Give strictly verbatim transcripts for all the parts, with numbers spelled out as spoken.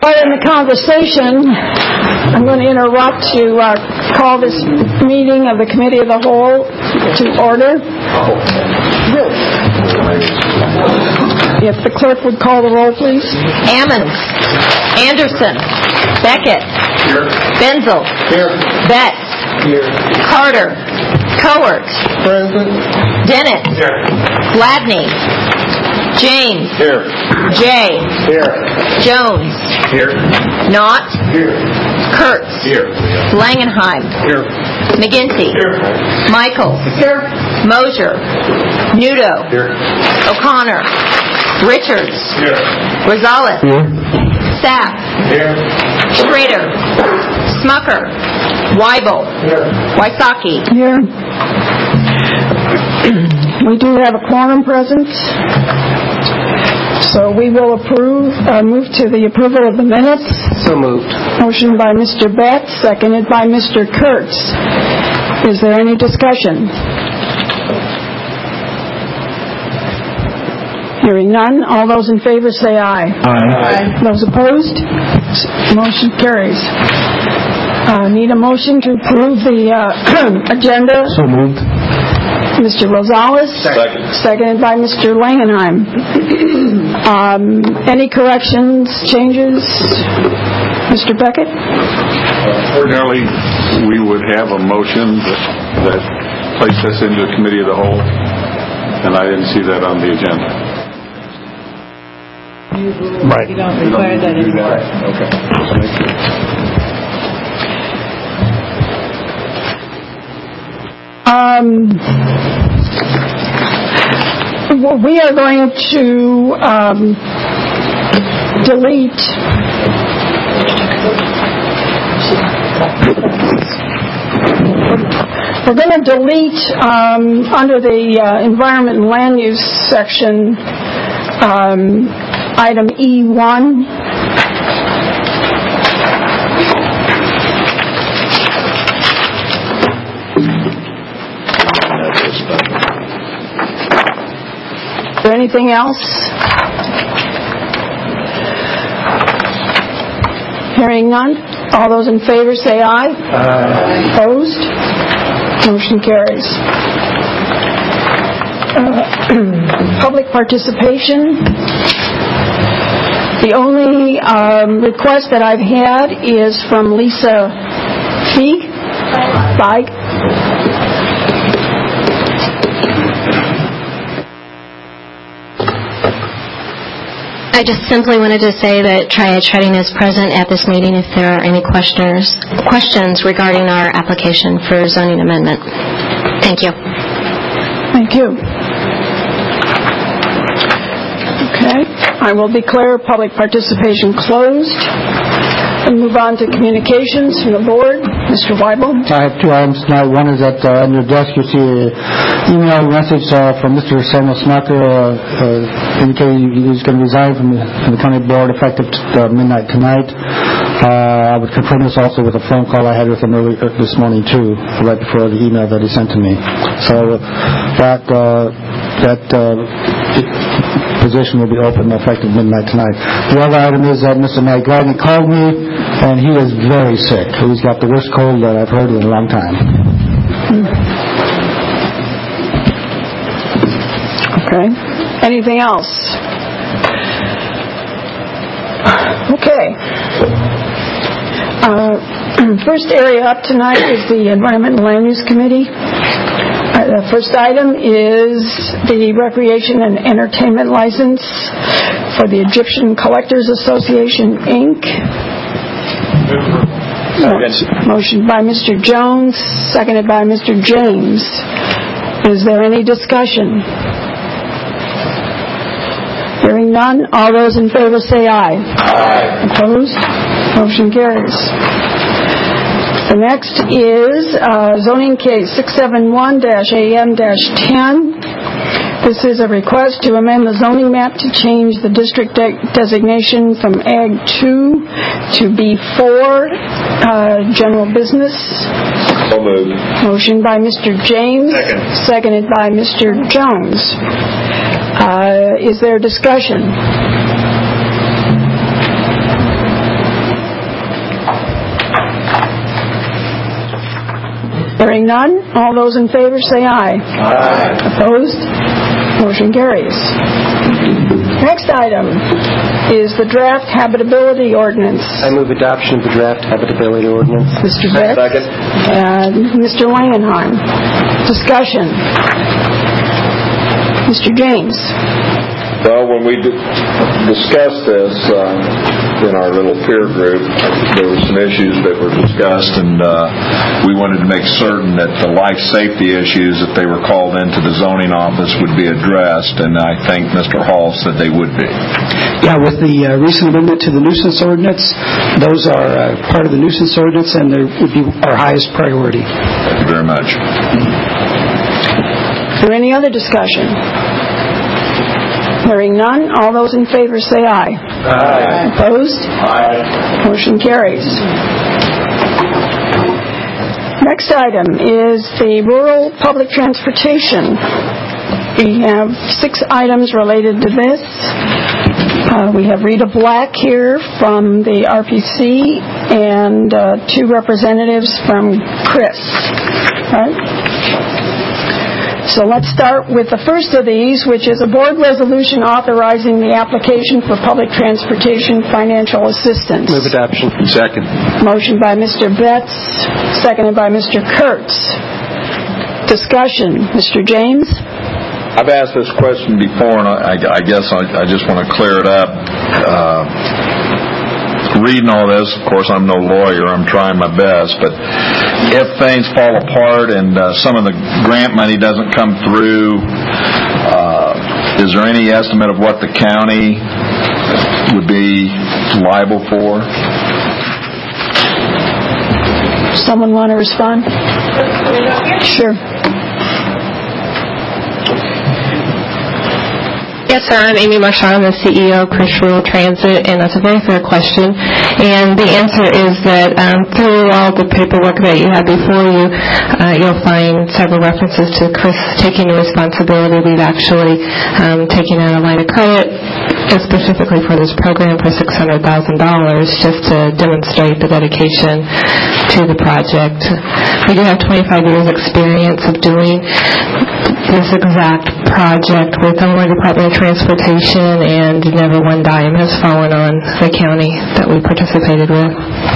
In the conversation, I'm going to interrupt to uh, call this meeting of the Committee of the Whole to order. If the clerk would call the roll, please. Ammons. Anderson. Beckett. Here. Benzel. Here. Betts. Here. Carter. Cowart. Present. Dennett. Here. Gladney. James. Here. Jay. Here. Jones. Here. Knott. Here. Kurtz. Here. Langenheim. Here. McGinty. Here. Michaels. Here. Mosier. Nudo. Here. O'Connor. Richards. Here. Rosales. Here. Sapp. Here. Schrader. Smucker. Weibel. Here. Wysocki. Here. We do have a quorum present, so we will approve, uh, move to the approval of the minutes. So moved. Motion by Mister Betts, seconded by Mister Kurtz. Is there any discussion? Hearing none, all those in favor say aye. Aye. Those opposed? Motion carries. Uh, need a motion to approve the uh, agenda. So moved. Mister Rosales. Second. Seconded by Mister Langenheim. um, any corrections, changes? Mister Beckett? Uh, ordinarily, we would have a motion that, that placed us into the Committee of the Whole, and I didn't see that on the agenda. Right. You don't require that anymore. Okay. Just make sure. Um, we are going to um, delete we're going to delete um, under the uh, Environment and Land Use section um, item E one. Is there anything else? Hearing none, all those in favor say aye. Aye. Opposed? Motion carries. Uh, public participation. The only um, request that I've had is from Lisa Feig. Feig. I just simply wanted to say that Triad Shredding is present at this meeting if there are any questioners, questions regarding our application for zoning amendment. Thank you. Thank you. Okay. I will declare public participation closed and move on to communications from the board. Mister Weibel. I have two items tonight. One is that uh, on your desk you see an email message uh, from Mister Samuel Smucker uh, uh, indicating he's going to resign from the, from the county board effective t- uh, midnight tonight. Uh, I would confirm this also with a phone call I had with him early, uh, this morning too, right before the email that he sent to me. So that uh, that uh, position will be open effective midnight tonight. The other item is that Mister Mike Gardner called me, and he is very sick. He's got the worst cold that I've heard in a long time. Okay. Anything else? Okay. Uh, first area up tonight is the Environment and Land Use Committee. Uh, the first item is the Recreation and Entertainment License for the Egyptian Collectors Association, Incorporated. Second. Motion by Mister Jones, seconded by Mister James. Is there any discussion? Hearing none, all those in favor say aye. Aye. Opposed? Motion carries. The next is uh, zoning case six seven one A M ten. This is a request to amend the zoning map to change the district de- designation from Ag two to B four, uh, general business. So moved. Motion by Mister James. Second. Seconded by Mister Jones. Uh, is there discussion? Hearing none, all those in favor say aye. Aye. Opposed? Motion carries. Next item is the draft habitability ordinance. I move adoption of the draft habitability ordinance. Mister Betts. Second. And Mister Langenheim. Discussion. Mister James. Well, when we di- discussed this uh, in our little peer group, there were some issues that were discussed, and uh, we wanted to make certain that the life safety issues, if they were called into the zoning office, would be addressed, and I think Mister Hall said they would be. Yeah, with the uh, recent amendment to the nuisance ordinance, those are uh, part of the nuisance ordinance, and they would be our highest priority. Thank you very much. Is there any other discussion? Hearing none, all those in favor say aye. Aye. Opposed? Aye. Motion carries. Next item is the rural public transportation. We have six items related to this. Uh, we have Rita Black here from the R P C and uh, two representatives from Chris. Right? So let's start with the first of these, which is a board resolution authorizing the application for public transportation financial assistance. Move adoption. Second. Motion by Mister Betts, seconded by Mister Kurtz. Discussion. Mister James? I've asked this question before, and I, I guess I, I just want to clear it up. Uh, reading all this, of course, I'm no lawyer. I'm trying my best. But if things fall apart and uh, some of the grant money doesn't come through, uh, is there any estimate of what the county would be liable for? Someone want to respond? Sure. Yes, sir. I'm Amy Marshall. I'm the C E O of Chris Rural Transit, and that's a very fair question. And the answer is that um, through all the paperwork that you have before you, uh, you'll find several references to Chris taking the responsibility. We've actually um, taken out a line of credit specifically for this program for six hundred thousand dollars just to demonstrate the dedication to the project. We do have twenty-five years experience of doing this exact project with the Illinois Department of Transportation, and never one dime has fallen on the county that we participated with.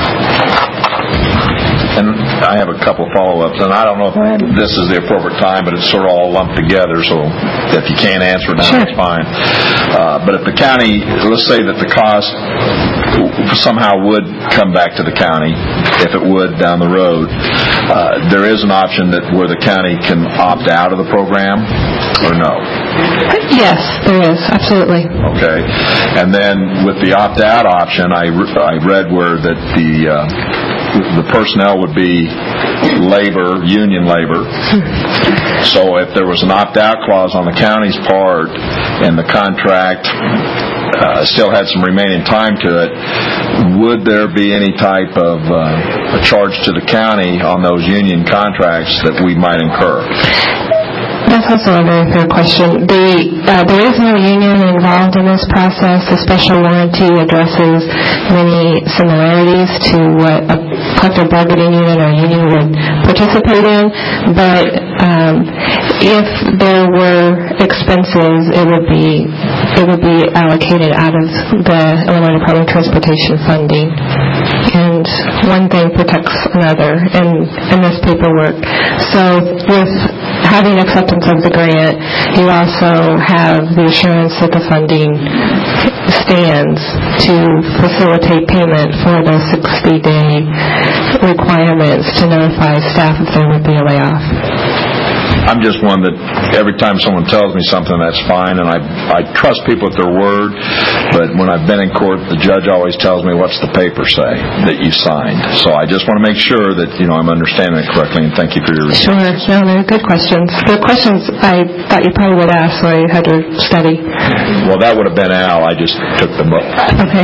And I have a couple of follow-ups, and I don't know if this is the appropriate time, but it's sort of all lumped together, so if you can't answer it now, Sure. that's fine. Uh, but if the county, let's say that the cost somehow would come back to the county, if it would down the road, uh, there is an option that where the county can opt out of the program, or no? Yes, there is, absolutely. Okay. And then with the opt-out option, I, re- I read where that the uh, the personnel would be labor, union labor. So if there was an opt-out clause on the county's part and the contract uh, still had some remaining time to it, would there be any type of uh, a charge to the county on those union contracts that we might incur? That's also a very fair question. The, uh, there is no union involved in this process. The special warranty addresses many similarities to what a collective bargaining unit or union would participate in, but um, if there were expenses, it would be it would be allocated out of the Illinois Department of Transportation funding. And one thing protects another in, in this paperwork. So with having acceptance of the grant, you also have the assurance that the funding stands to facilitate payment for those sixty-day requirements to notify staff if there would be a layoff. I'm just one that every time someone tells me something, that's fine, and I I trust people at their word, but when I've been in court, the judge always tells me, what's the paper say that you signed? So I just want to make sure that, you know, I'm understanding it correctly, and thank you for your response. Sure. No, they're good questions. They're questions I thought you probably would ask, so I had to study. Well, that would have been Al. I just took the book. Okay.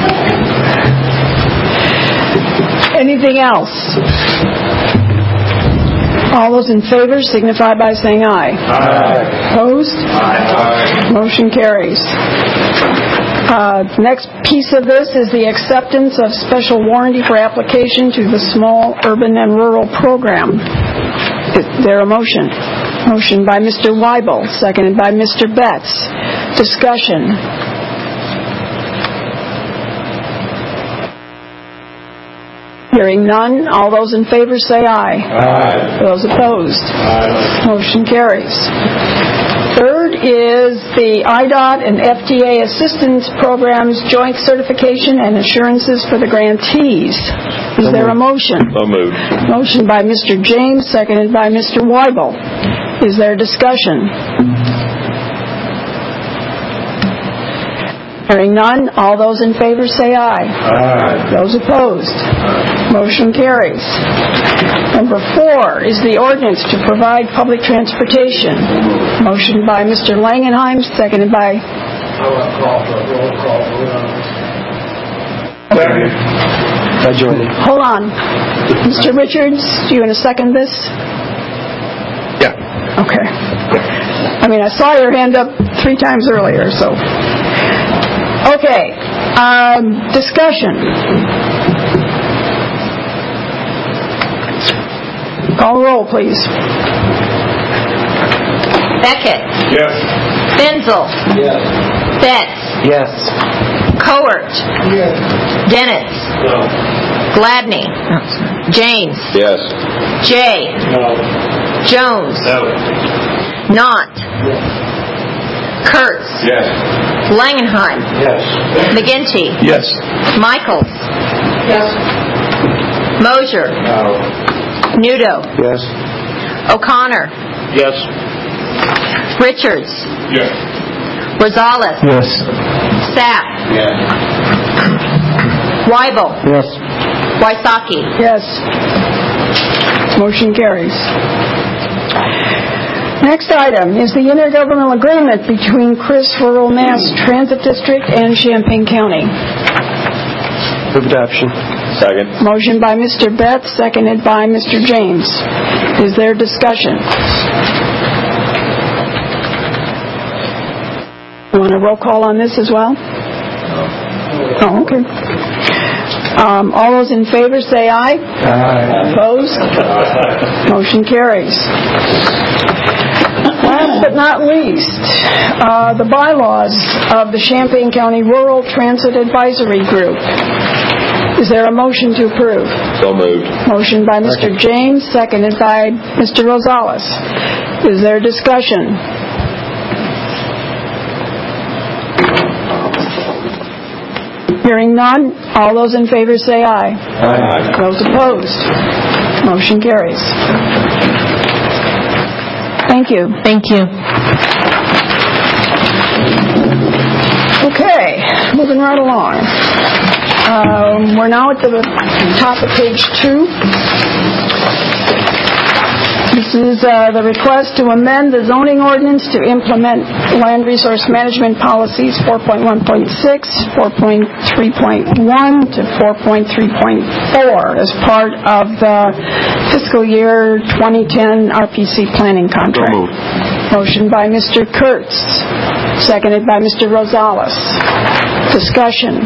Anything else? All those in favor signify by saying aye. Aye. Opposed? Aye. Motion carries. Uh, Next piece of this is the acceptance of special warranty for application to the Small Urban and Rural Program. Is there a motion? Motion by Mister Weibel, seconded by Mister Betts. Discussion. Hearing none, all those in favor say aye. Aye. Those opposed? Aye. Motion carries. Third is the I D O T and F D A Assistance Programs Joint Certification and Assurances for the grantees. Is there a motion? So moved. Motion by Mister James, seconded by Mister Weibel. Is there discussion? Hearing none, all those in favor say aye. Aye. Those opposed? Motion carries. Number four is the ordinance to provide public transportation. Motion by Mister Langenheim, seconded by... I join it. Hold on. Mister Richards, do you want to second this? Yeah. Okay. I mean, I saw your hand up three times earlier, so... Okay. Um, discussion. Call roll, please. Beckett. Yes. Benzel. Yes. Betts. Yes. Cowart. Dennis. No. Gladney. James. Yes. Jay. No. Jones. No. Knott. Kurtz. Yes. Langenheim. Yes. McGinty. Yes. Michaels. Yes. Mosier. No. Nudo. Yes. O'Connor. Yes. Richards. Yes. Rosales. Yes. Sapp. Yes. Weibel. Yes. Wysocki. Yes. Motion carries. Next item is the intergovernmental agreement between Chris Rural Mass Transit District and Champaign County. Move adoption. Second. Motion by Mister Betts, seconded by Mister James. Is there discussion? You want a roll call on this as well? Oh, okay. Um, all those in favor say aye. Aye. Opposed? Motion carries. Last but not least, uh, the bylaws of the Champaign County Rural Transit Advisory Group. Is there a motion to approve? So moved. Motion by Mister James, seconded by Mister Rosales. Is there discussion? Hearing none, all those in favor say aye. Aye. Those opposed? Motion carries. Thank you. Thank you. Okay, moving right along. Um, we're now at the top of page two. This is uh, the request to amend the zoning ordinance to implement land resource management policies four point one point six, four point three point one to four point three point four as part of the fiscal year twenty ten R P C planning contract. So moved. Motion by Mister Kurtz, seconded by Mister Rosales. Discussion.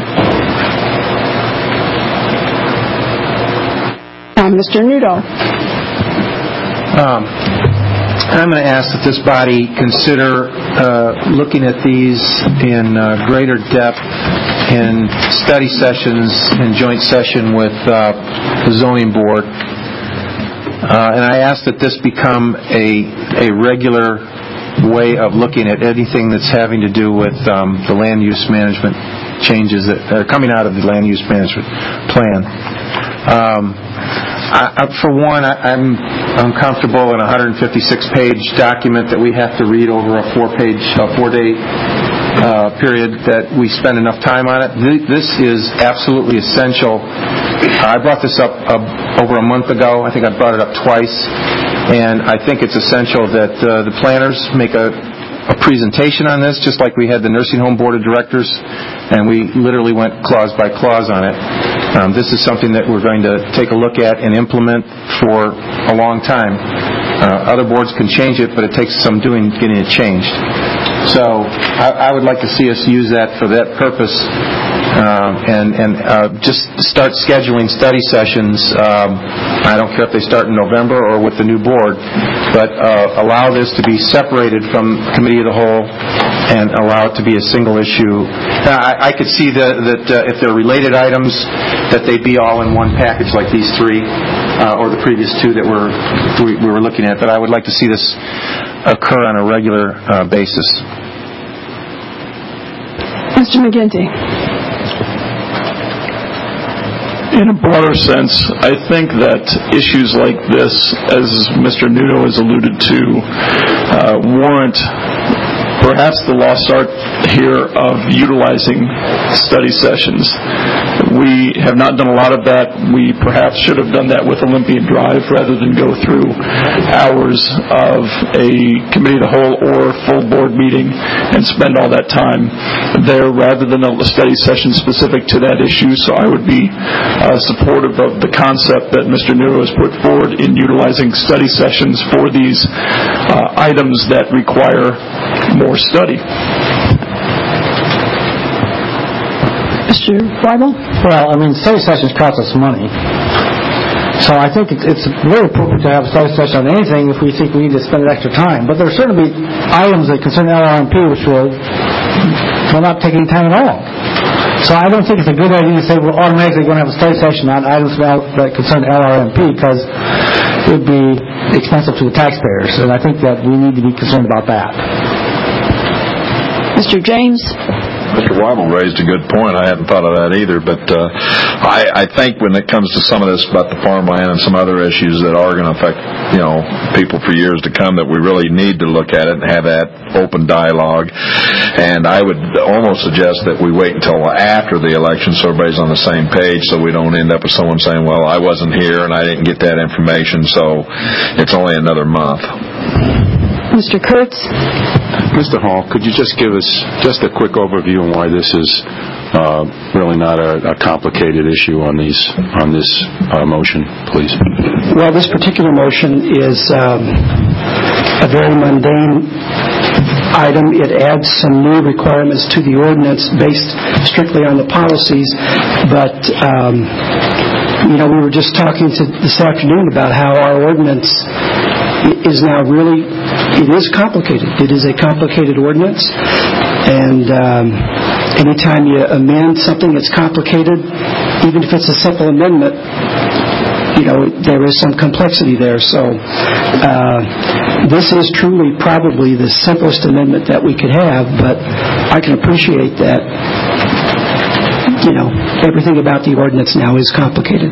Uh, Mister Nudo. Um, I'm going to ask that this body consider uh, looking at these in uh, greater depth in study sessions and joint session with uh, the zoning board. Uh, and I ask that this become a, a regular way of looking at anything that's having to do with um, the land use management changes that are coming out of the land use management plan. Um, I, I, for one, I, I'm uncomfortable in a one hundred fifty-six page document that we have to read over a four-page, uh, four-day uh, period that we spend enough time on it. This is absolutely essential. I brought this up uh, over a month ago. I think I brought it up twice, and I think it's essential that uh, the planners make a, a presentation on this, just like we had the Nursing Home Board of Directors, and we literally went clause by clause on it. Um, this is something that we're going to take a look at and implement for a long time. Uh, Other boards can change it, but it takes some doing getting it changed. So I I would like to see us use that for that purpose, uh, and and uh, just start scheduling study sessions. Um, I don't care if they start in November or with the new board, but uh, allow this to be separated from Committee of the Whole and allow it to be a single issue. Uh, I, I could see the, that uh, if they're related items, that they'd be all in one package like these three uh, or the previous two that we're, we, we were looking at, but I would like to see this occur on a regular uh, basis. Mister McGinty. In a broader sense, I think that issues like this, as Mister Nuno has alluded to, uh, warrant perhaps the lost art here of utilizing study sessions. We have not done a lot of that. We perhaps should have done that with Olympian Drive rather than go through hours of a committee of the whole or full board meeting and spend all that time there rather than a study session specific to that issue. So I would be uh, supportive of the concept that Mister Nuno has put forward in utilizing study sessions for these uh, items that require more study. Mister Weibel? Well, I mean, study sessions cost us money. So I think it's, it's very appropriate to have a study session on anything if we think we need to spend extra time. But there are certainly items that concern L R M P which will, will not take any time at all. So I don't think it's a good idea to say we're automatically going to have a study session on items that concern L R M P because it would be expensive to the taxpayers. And I think that we need to be concerned about that. Mister James? Mister Weibel raised a good point. I hadn't thought of that either, but uh, I, I think when it comes to some of this about the farmland and some other issues that are going to affect, you know, people for years to come, that we really need to look at it and have that open dialogue. And I would almost suggest that we wait until after the election so everybody's on the same page, so we don't end up with someone saying, well, I wasn't here and I didn't get that information, so it's only another month. Mister Kurtz? Mister Hall, could you just give us just a quick overview on why this is uh, really not a, a complicated issue on these on this uh, motion, please? Well, this particular motion is um, a very mundane item. It adds some new requirements to the ordinance based strictly on the policies, but um, you know, we were just talking to this afternoon about how our ordinance is now really, it is complicated. It is a complicated ordinance, and um, anytime you amend something that's complicated, even if it's a simple amendment, you know, there is some complexity there. So uh, this is truly probably the simplest amendment that we could have, but I can appreciate that, you know, everything about the ordinance now is complicated.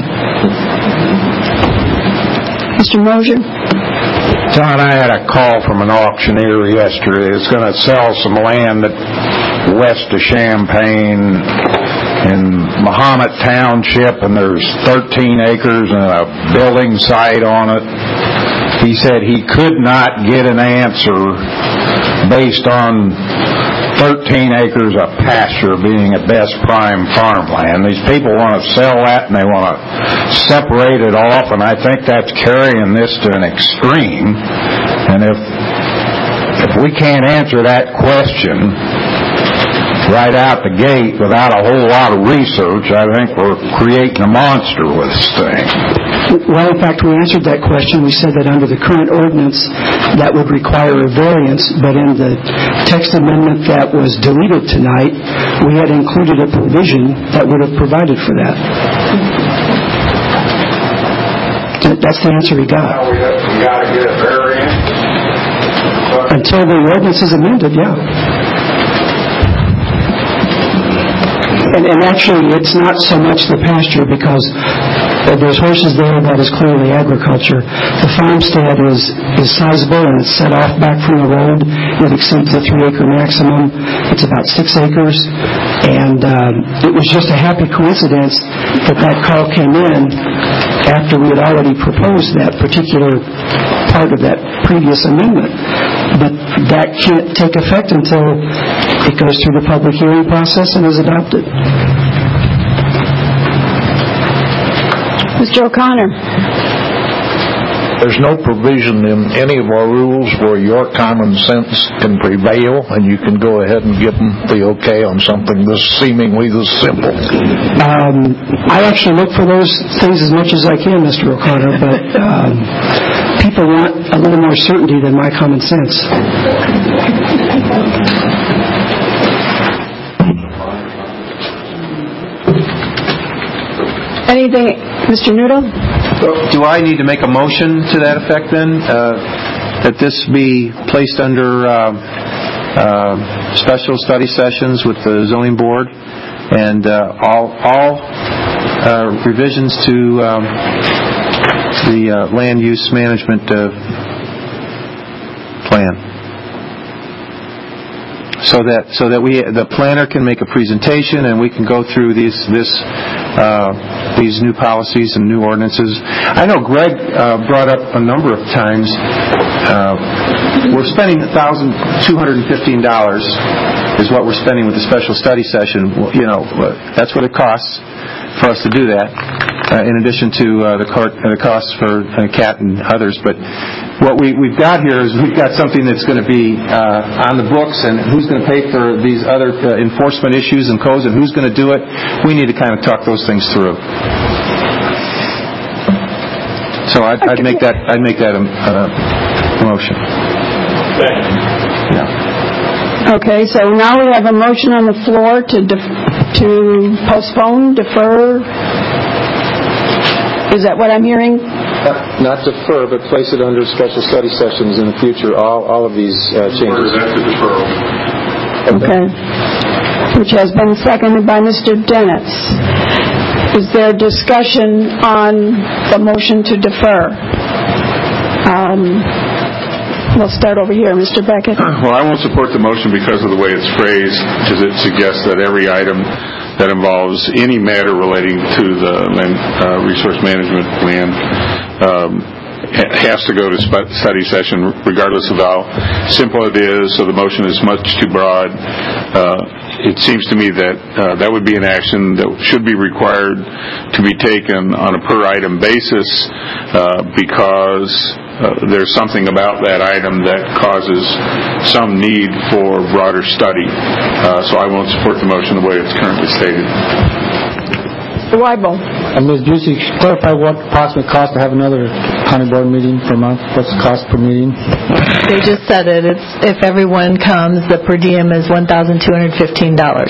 Mister Mosier? John, I had a call from an auctioneer yesterday. It's going to sell some land west of Champaign in Mahomet Township, and there's thirteen acres and a building site on it. He said he could not get an answer based on thirteen acres of pasture being a best prime farmland. These people want to sell that and they want to separate it off, and I think that's carrying this to an extreme. And if if we can't answer that question right out the gate without a whole lot of research, I think we're creating a monster with this thing. Well, in fact, we answered that question. We said that under the current ordinance, that would require a variance, but in the text amendment that was deleted tonight, we had included a provision that would have provided for that. That's the answer we got. Now we, have, we got to get a variance? Until the ordinance is amended, yeah. And, and actually, it's not so much the pasture, because there's horses there that is clearly agriculture. The farmstead is, is sizable, and it's set off back from the road. It exceeds the three-acre maximum. It's about six acres. And um, it was just a happy coincidence that that call came in after we had already proposed that particular part of that previous amendment. But that can't take effect until it goes through the public hearing process and is adopted. Mister O'Connor? there's no provision in any of our rules where your common sense can prevail and you can go ahead and give them the okay on something this seemingly this simple. Um, I actually look for those things as much as I can, Mister O'Connor, but um, people want a little more certainty than my common sense. Anything, Mister Nudo? Do I need to make a motion to that effect then, uh, that this be placed under uh, uh, special study sessions with the zoning board and uh, all, all uh, revisions to um, the uh, land use management uh, plan? So that so that we the planner can make a presentation and we can go through these this uh, these new policies and new ordinances. I know Greg uh, brought up a number of times. Uh, we're spending one thousand two hundred fifteen dollars is what we're spending with the special study session. Well, you know, that's what it costs for us to do that. Uh, in addition to uh, the, court, uh, the costs for uh, C A T and others, but what we, we've got here is we've got something that's going to be uh, on the books, and who's going to pay for these other uh, enforcement issues and codes, and who's going to do it. We need to kind of talk those things through. So I'd, I'd make that I'd make that a, a motion. Yeah. Okay, so now we have a motion on the floor to def- to postpone, defer. Is that what I'm hearing? Uh, not defer, but place it under special study sessions in the future, all, all of these uh, changes. Okay. Which has been seconded by Mister Dennis. Is there discussion on the motion to defer? Um, we'll start over here. Mister Beckett. Well, I won't support the motion because of the way it's phrased, because it suggests that every item that involves any matter relating to the land uh, resource management plan um, ha- has to go to sp- study session regardless of how simple it is, so the motion is much too broad. Uh, it seems to me that uh, that would be an action that should be required to be taken on a per item basis uh, because Uh, there's something about that item that causes some need for broader study. Uh, so I won't support the motion the way it's currently stated. Mister Weibel. And Miz Busey, clarify what approximate cost to have another county board meeting per month? What's the cost per meeting? They just said it. It's if everyone comes, the per diem is one thousand two hundred fifteen dollars.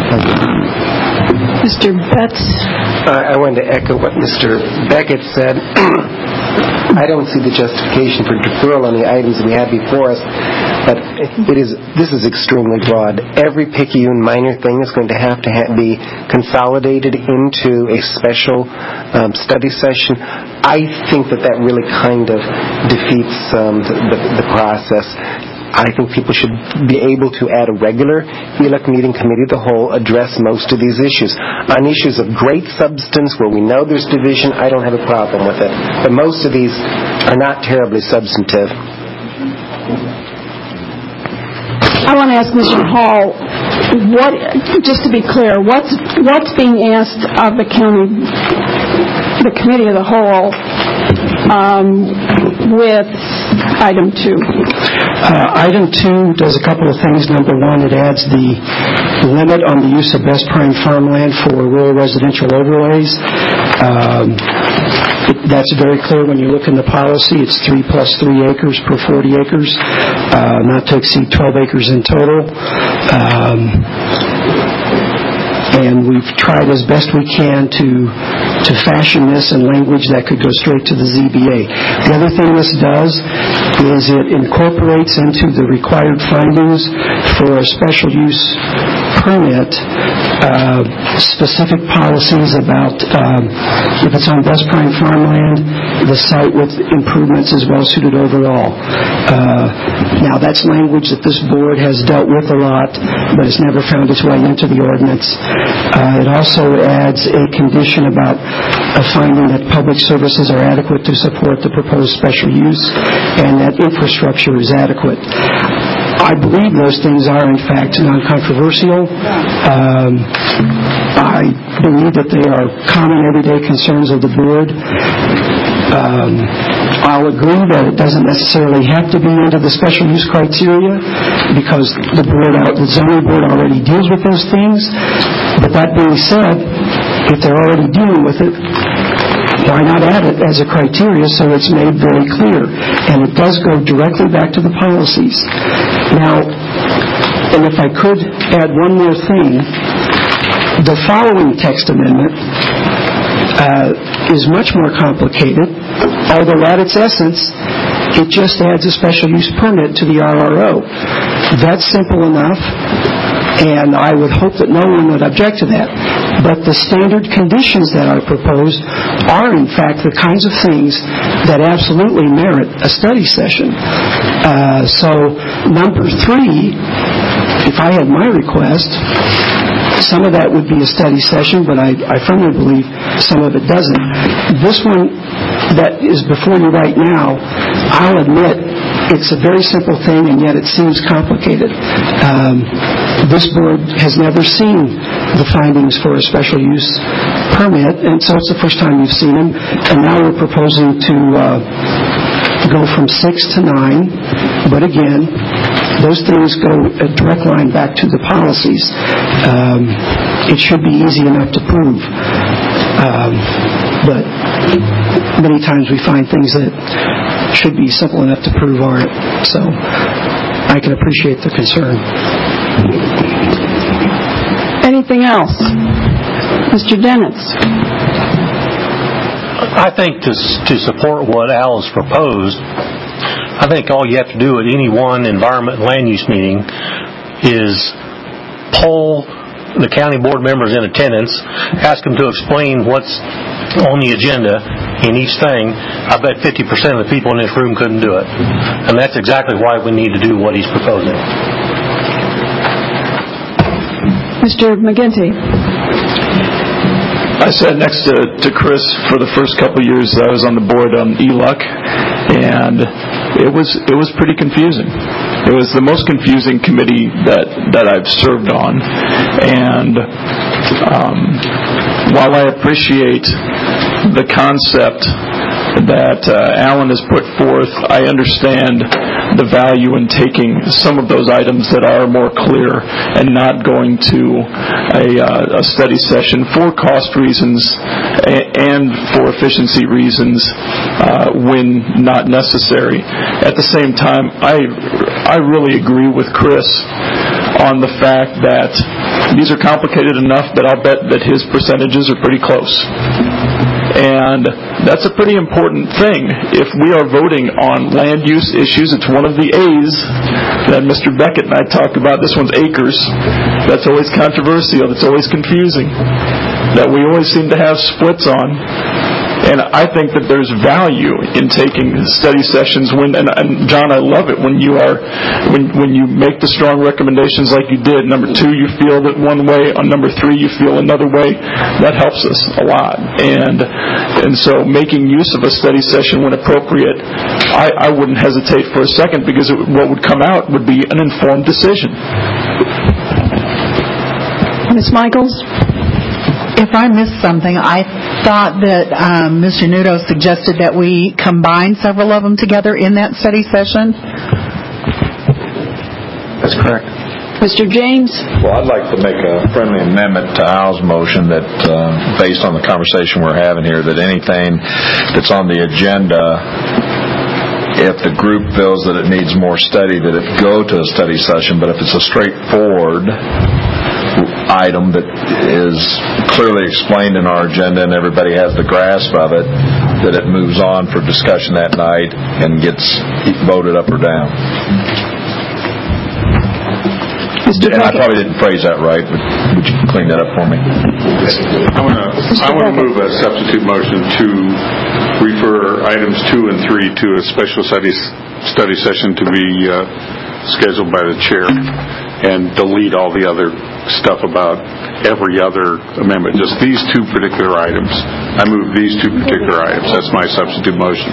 Mister Betts. Uh, I wanted to echo what Mister Beckett said. I don't see the justification for deferral on the items we have before us, but it is this is extremely broad. Every picayune minor thing is going to have to ha- be consolidated into a special um, study session. I think that that really kind of defeats um, the, the, the process. I think people should be able to, at a regular E L E C meeting, committee of the whole, address most of these issues. On issues of great substance where we know there's division, I don't have a problem with it. But most of these are not terribly substantive. I want to ask Mister Hall, what, just to be clear, what's what's being asked of the county, the committee of the whole, um, with item two? Uh, item two does a couple of things. Number one, it adds the limit on the use of best prime farmland for rural residential overlays. Um, it, that's very clear when you look in the policy. It's three plus three acres per forty acres, uh, not to exceed twelve acres in total. Um, and we've tried as best we can to to fashion this in language that could go straight to the Z B A. The other thing this does is it incorporates into the required findings for a special use permit uh, specific policies about um, if it's on best prime farmland, the site with improvements is well suited overall. Uh, now that's language that this board has dealt with a lot, but it's never found its way into the ordinance. Uh, it also adds a condition about a finding that public services are adequate to support the proposed special use and that infrastructure is adequate. I believe those things are, in fact, non-controversial. Um, I believe that they are common everyday concerns of the board. Um, I'll agree that it doesn't necessarily have to be under the special use criteria because the board, the zoning board already deals with those things. But that being said, if they're already dealing with it, why not add it as a criteria so it's made very clear? And it does go directly back to the policies. Now, and if I could add one more thing, the following text amendment uh, is much more complicated, although at its essence, it just adds a special use permit to the R R O. That's simple enough, and I would hope that no one would object to that. But the standard conditions that are proposed are, in fact, the kinds of things that absolutely merit a study session. Uh, so, number three, if I had my request, some of that would be a study session, but I, I firmly believe some of it doesn't. This one that is before you right now, I'll admit it's a very simple thing, and yet it seems complicated. Um, this board has never seen the findings for a special use permit, and so it's the first time you've seen them, and now we're proposing to uh, go from six to nine, but again, those things go a direct line back to the policies. Um, it should be easy enough to prove. Um, but many times we find things that should be simple enough to prove aren't. So I can appreciate the concern. Anything else? Mister Dennis. I think to, to support what Al has proposed, I think all you have to do at any one environment and land use meeting is poll the county board members in attendance, ask them to explain what's on the agenda in each thing. I bet fifty percent of the people in this room couldn't do it. And that's exactly why we need to do what he's proposing. Mister McGinty. I sat next to, to Chris for the first couple of years that I was on the board on E L U C, and it was it was pretty confusing. It was the most confusing committee that, that I've served on, and um, while I appreciate the concept that uh, Alan has put forth, I understand the value in taking some of those items that are more clear and not going to a, uh, a study session for cost reasons and for efficiency reasons uh, when not necessary. At the same time, I, I really agree with Chris on the fact that these are complicated enough that I'll bet that his percentages are pretty close. And that's a pretty important thing. If we are voting on land use issues, it's one of the A's that Mister Beckett and I talked about. This one's acres. That's always controversial. That's always confusing. That we always seem to have splits on. And I think that there's value in taking study sessions when, and, and John, I love it when you are, when when you make the strong recommendations like you did. Number two, you feel that one way. On number three, you feel another way. That helps us a lot. And and so making use of a study session when appropriate, I, I wouldn't hesitate for a second, because it, what would come out would be an informed decision. Miz Michaels? If I missed something, I thought that um, Mister Nudo suggested that we combine several of them together in that study session. That's correct. Mister James? Well, I'd like to make a friendly amendment to Al's motion that, uh, based on the conversation we're having here, that anything that's on the agenda, if the group feels that it needs more study, that it go to a study session. But if it's a straightforward item that is clearly explained in our agenda and everybody has the grasp of it, that it moves on for discussion that night and gets voted up or down. And I probably didn't phrase that right, but would you clean that up for me? I want to I want to move a substitute motion to refer items two and three to a special study study session to be uh, scheduled by the chair, and delete all the other stuff about every other amendment. Just these two particular items. I move these two particular items. That's my substitute motion.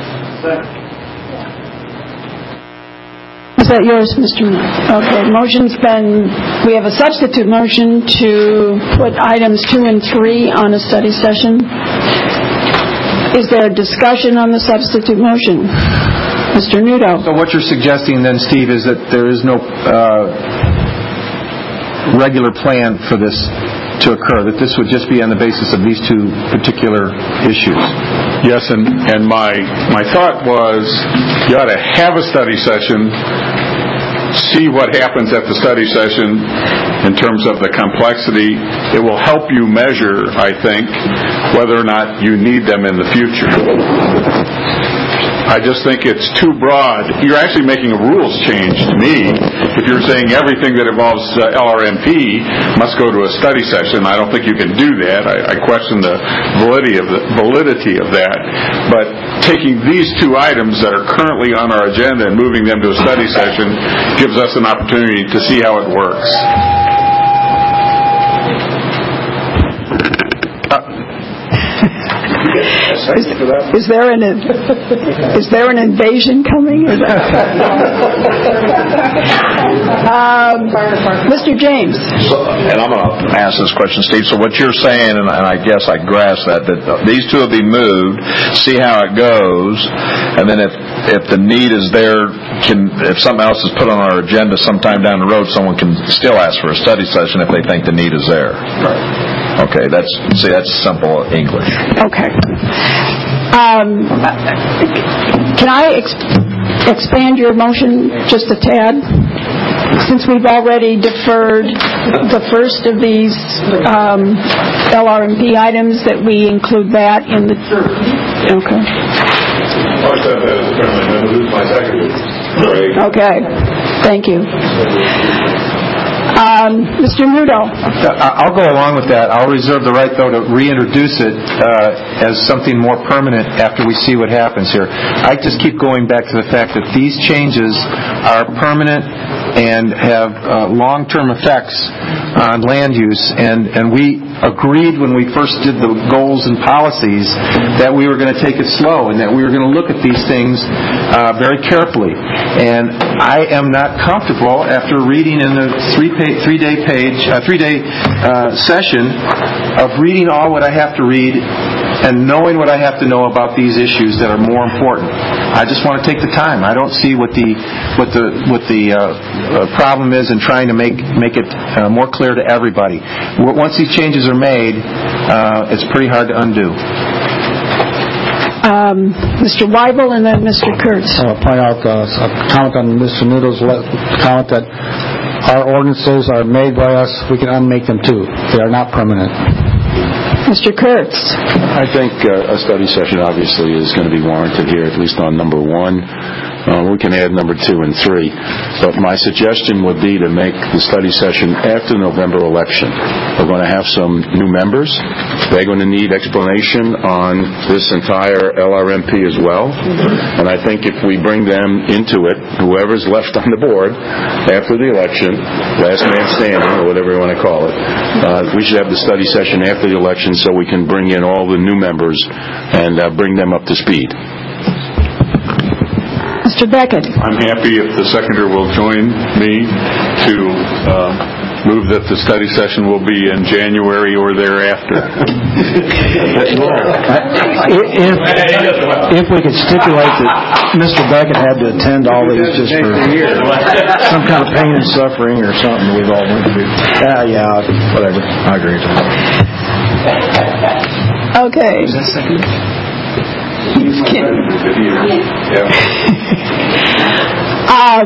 Is that yours, Mister Okay, motion's been, we have a substitute motion to put items two and three on a study session. Is there a discussion on the substitute motion? Mister Nudo. So what you're suggesting then, Steve, is that there is no uh, regular plan for this to occur, that this would just be on the basis of these two particular issues? Yes, and, and my, my thought was you ought to have a study session, see what happens at the study session in terms of the complexity. It will help you measure, I think, whether or not you need them in the future. I just think it's too broad. You're actually making a rules change to me if you're saying everything that involves uh, L R M P must go to a study session. I don't think you can do that. I, I question the validity of the validity of that. But taking these two items that are currently on our agenda and moving them to a study session gives us an opportunity to see how it works. Is, is there an is there an invasion coming? Is that... um, Mister James. So, and I'm going to ask this question, Steve. So what you're saying, and, and I guess I grasp that, that these two will be moved, see how it goes, and then if if the need is there, can if something else is put on our agenda sometime down the road, someone can still ask for a study session if they think the need is there. Right. Okay, that's see, that's simple English. Okay. Um, can I ex- expand your motion just a tad? Since we've already deferred the first of these um, L R M P items, that we include that in the... Okay. Okay. Thank you. Um, Mister Nudo. I'll go along with that. I'll reserve the right, though, to reintroduce it uh, as something more permanent after we see what happens here. I just keep going back to the fact that these changes are permanent and have uh, long-term effects on land use, and, and we agreed when we first did the goals and policies that we were going to take it slow and that we were going to look at these things uh, very carefully. And I am not comfortable after reading in the three page, three-day page, uh, three-day uh, session of reading all what I have to read and knowing what I have to know about these issues that are more important. I just want to take the time. I don't see what the what the what the uh, uh, problem is in trying to make make it uh, more clear to everybody. Once these changes are made, uh, it's pretty hard to undo. Um, Mister Weibel and then Mister Kurtz. I'll point out uh, a comment on Mister Nudo's comment that our ordinances are made by us. We can unmake them too. They are not permanent. Mister Kurtz. I think uh, a study session obviously is going to be warranted here, at least on number one. Uh, we can add number two and three. But my suggestion would be to make the study session after the November election. We're going to have some new members. They're going to need explanation on this entire L R M P as well. And I think if we bring them into it, whoever's left on the board after the election, last man standing, or whatever you want to call it, uh, we should have the study session after the election so we can bring in all the new members and uh, bring them up to speed. Mister Beckett. I'm happy if the seconder will join me to uh, move that the study session will be in January or thereafter. if, if we could stipulate that Mister Beckett had to attend all these just for some kind of pain and suffering or something we've all went through. Yeah, yeah, whatever. I agree with that. Okay. Is that second? um,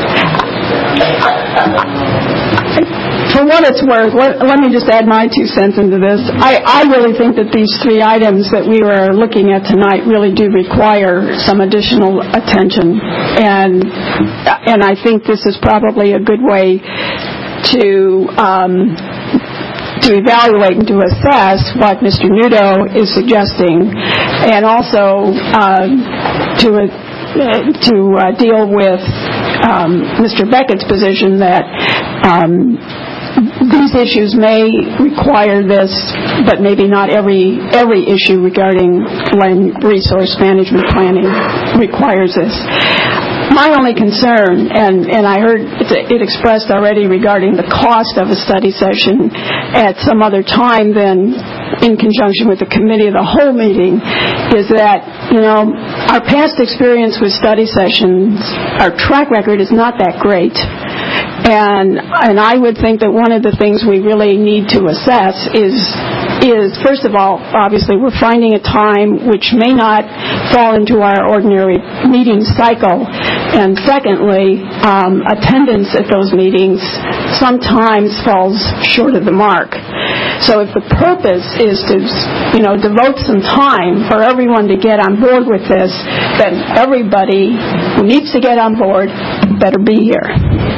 for what it's worth, let, let me just add my two cents into this. I, I really think that these three items that we were looking at tonight really do require some additional attention, and and I think this is probably a good way to um, to evaluate and to assess what Mister Nudo is suggesting, and also uh, to uh, to uh, deal with um, Mister Beckett's position that um, these issues may require this, but maybe not every every issue regarding land resource management planning requires this. my only concern, and, and I heard it, it expressed already regarding the cost of a study session at some other time than in conjunction with the committee of the whole meeting, is that, you know, our past experience with study sessions, our track record is not that great. And and I would think that one of the things we really need to assess is, is first of all, obviously, we're finding a time which may not fall into our ordinary meeting cycle. And secondly, um, attendance at those meetings sometimes falls short of the mark. So if the purpose is to, you know, devote some time for everyone to get on board with this, then everybody who needs to get on board better be here.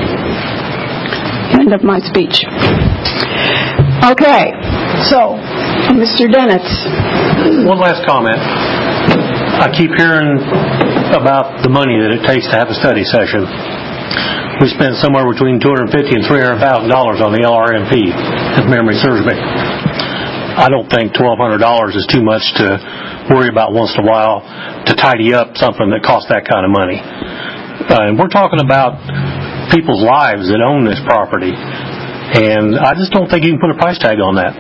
End of my speech. Okay, so, Mister Dennett. One last comment. I keep hearing about the money that it takes to have a study session. We spend somewhere between two hundred fifty thousand dollars and three hundred thousand dollars on the L R M P, if memory serves me. I don't think twelve hundred dollars is too much to worry about once in a while to tidy up something that costs that kind of money. Uh, and we're talking about people's lives that own this property, and I just don't think you can put a price tag on that.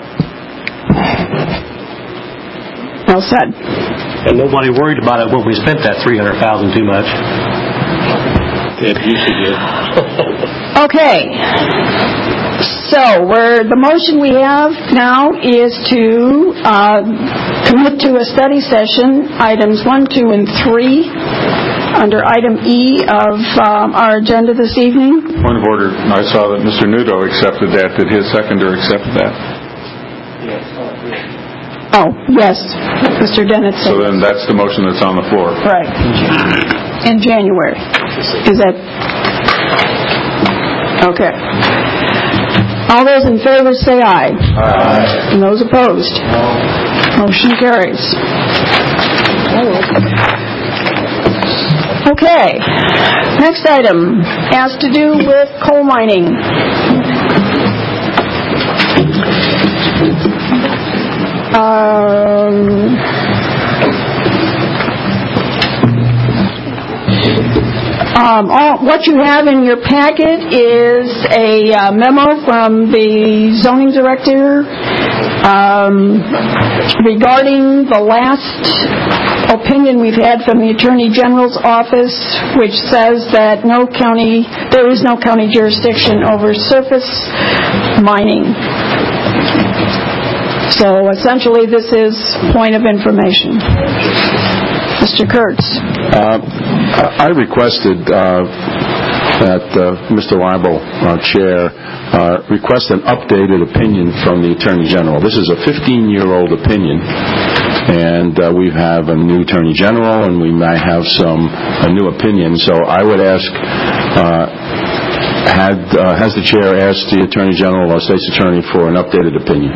Well said. And nobody worried about it when we spent that three hundred thousand dollars too much. It usually did. Okay. So, we're, the motion we have now is to uh, commit to a study session, items one, two, and three, under item E of um, our agenda this evening. Point of order. I saw that Mister Nudo accepted that. Did his seconder accept that? Oh, yes. Mister Dennett said. So then that's the motion that's on the floor. Right. In January. Is that... Okay. All those in favor say aye. Aye. And those opposed? Motion carries. Okay. Next item has to do with coal mining. Um, um, all, what you have in your packet is a uh, memo from the zoning director um, regarding the last opinion we've had from the Attorney General's office, which says that no county, there is no county jurisdiction over surface mining. So essentially, this is point of information. Mister Kurtz. Uh, I requested uh, that uh, Mister Weibel, our chair, uh, request an updated opinion from the Attorney General. This is a fifteen-year-old opinion, and uh, we have a new Attorney General, and we might have some a new opinion. So I would ask, uh, had uh, has the chair asked the Attorney General or State's Attorney for an updated opinion?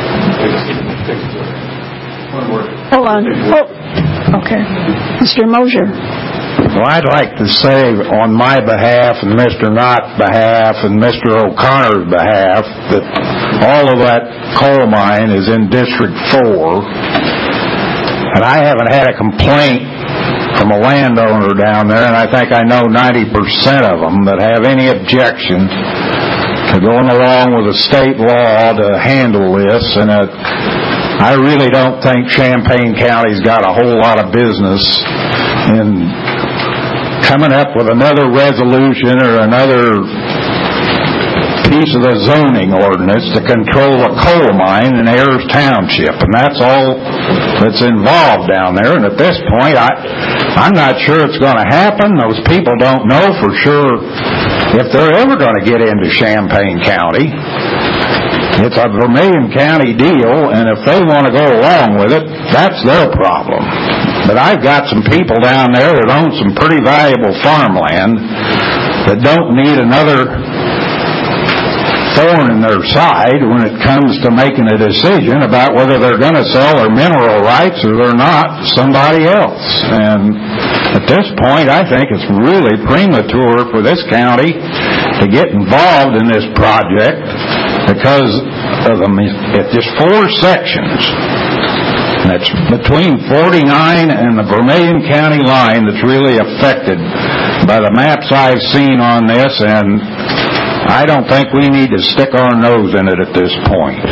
Hold on. Oh, okay. Mister Mosier. Well, I'd like to say on my behalf and Mister Knott's behalf and Mister O'Connor's behalf that all of that coal mine is in District four, and I haven't had a complaint from a landowner down there, and I think I know ninety percent of them that have any objection to going along with a state law to handle this, and uh, I really don't think Champaign County's got a whole lot of business in coming up with another resolution or another piece of the zoning ordinance to control a coal mine in Ayers Township, and that's all that's involved down there. And at this point, I, I'm not sure it's going to happen. Those people don't know for sure if they're ever going to get into Champaign County. It's a Vermilion County deal, and if they want to go along with it, that's their problem. But I've got some people down there that own some pretty valuable farmland that don't need another thorn in their side when it comes to making a decision about whether they're going to sell their mineral rights or they're not to somebody else. And at this point, I think it's really premature for this county to get involved in this project because of the, it's just four sections. That's between forty-nine and the Vermilion County line that's really affected by the maps I've seen on this, and I don't think we need to stick our nose in it at this point.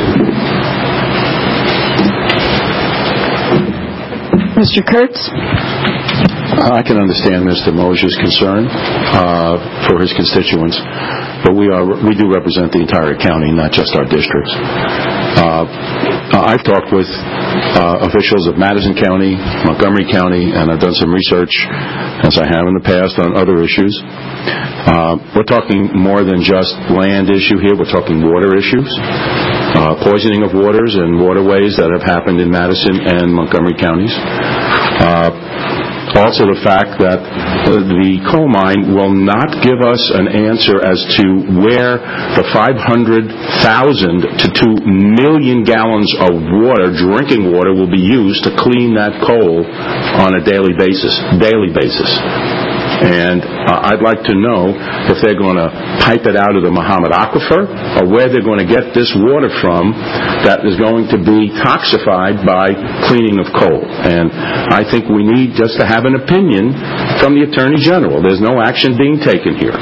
Mister Kurtz? I can understand Mister Mosier's concern uh, for his constituents, but we are we do represent the entire county, not just our districts. Uh, I've talked with uh, officials of Madison County, Montgomery County, and I've done some research, as I have in the past, on other issues. Uh, we're talking more than just land issue here. We're talking water issues, uh, poisoning of waters and waterways that have happened in Madison and Montgomery counties. Uh, Also the fact that the coal mine will not give us an answer as to where the five hundred thousand to two million gallons of water, drinking water, will be used to clean that coal on a daily basis, daily basis. And uh, I'd like to know if they're going to pipe it out of the Mahomet Aquifer or where they're going to get this water from that is going to be toxified by cleaning of coal. And I think we need just to have an opinion from the Attorney General. There's no action being taken here.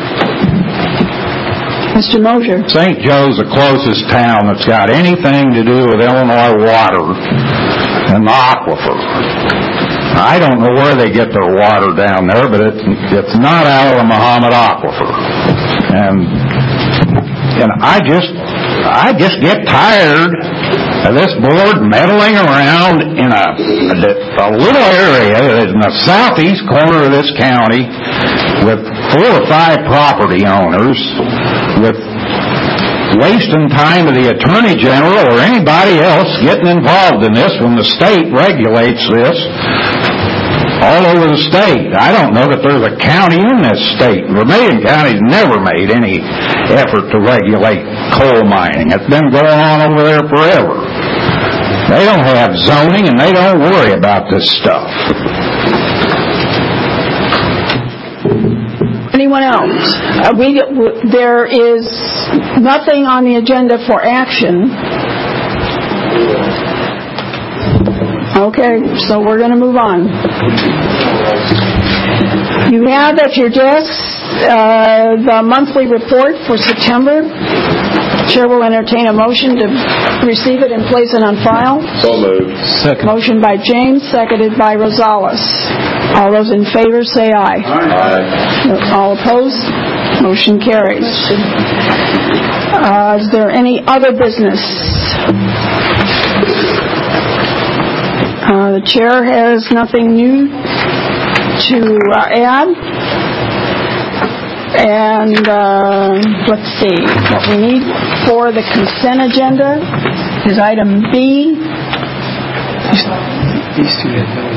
Mister Mosier. Saint Joe's the closest town that's got anything to do with Illinois water and the aquifer. I don't know where they get their water down there, but it, it's not out of the Mahomet Aquifer. And and I just I just get tired of this board meddling around in a, a, a little area in the southeast corner of this county with four or five property owners, with wasting time of the Attorney General or anybody else getting involved in this when the state regulates this all over the state. I don't know that there's a county in this state. Vermilion County's never made any effort to regulate coal mining. It's been going on over there forever. They don't have zoning and they don't worry about this stuff. Anyone else? Uh, we, w- there is nothing on the agenda for action. Okay, so we're going to move on. You have at your desk uh, the monthly report for September. Chair will entertain a motion to receive it and place it on file. So moved. Second. Motion by James, seconded by Rosales. All those in favor say aye. Aye. All opposed? Motion carries. Uh, is there any other business? Uh, the chair has nothing new to uh, add. And uh, let's see, what we need for the consent agenda is item B. These two had no.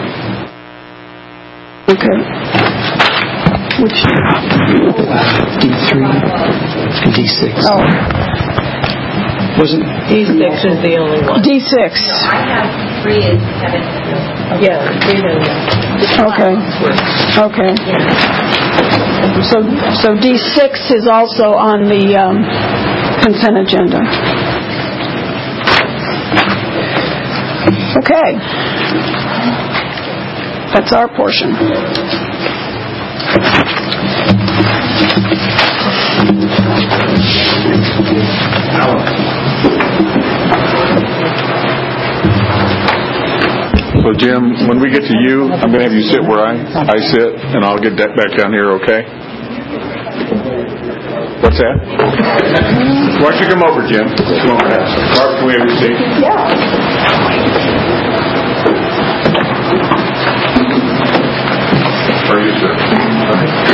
Okay. Which? D three and D six. Oh. Wasn't D six is the only one. D six. I have three and seven. Yeah, three and Okay. Okay. So, so D six is also on the um, consent agenda. Okay. That's our portion. So, Jim, when we get to you, I'm going to have you sit where I, I sit, and I'll get that back down here, okay? What's that? Why don't you come over, Jim? Come over. Barb, can we have your seat? Where are you, sir?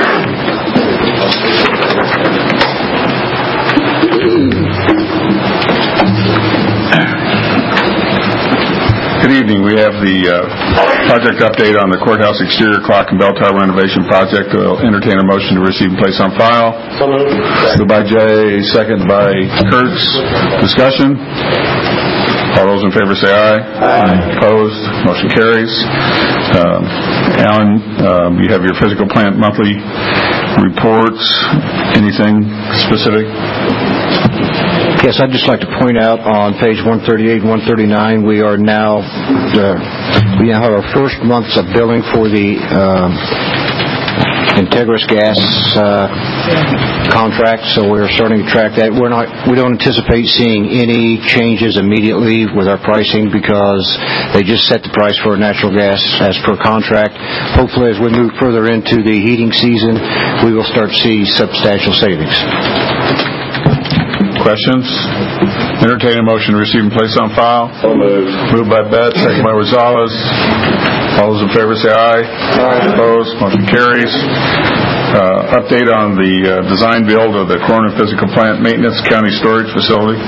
Good evening. We have the uh, project update on the courthouse exterior clock and bell tower renovation project. I'll entertain a motion to receive and place on file. Moved by Jay, second by Kurtz. Discussion? All those in favor say aye. Aye. Opposed? Motion carries. Um, Alan, um, you have your physical plant monthly reports. Anything specific? Yes, I'd just like to point out on page one thirty-eight and one thirty-nine, we are now, uh, we now have our first months of billing for the uh, Integris gas uh, contract, so we're starting to track that. We're not, we don't anticipate seeing any changes immediately with our pricing because they just set the price for natural gas as per contract. Hopefully, as we move further into the heating season, we will start to see substantial savings. Questions? Entertain a motion to receive and place on file. So moved. Moved by Betts, second by Rosales. All those in favor say aye. Aye. Opposed? Motion carries. Uh, update on the uh, design build of the Corona Physical Plant Maintenance County Storage Facility.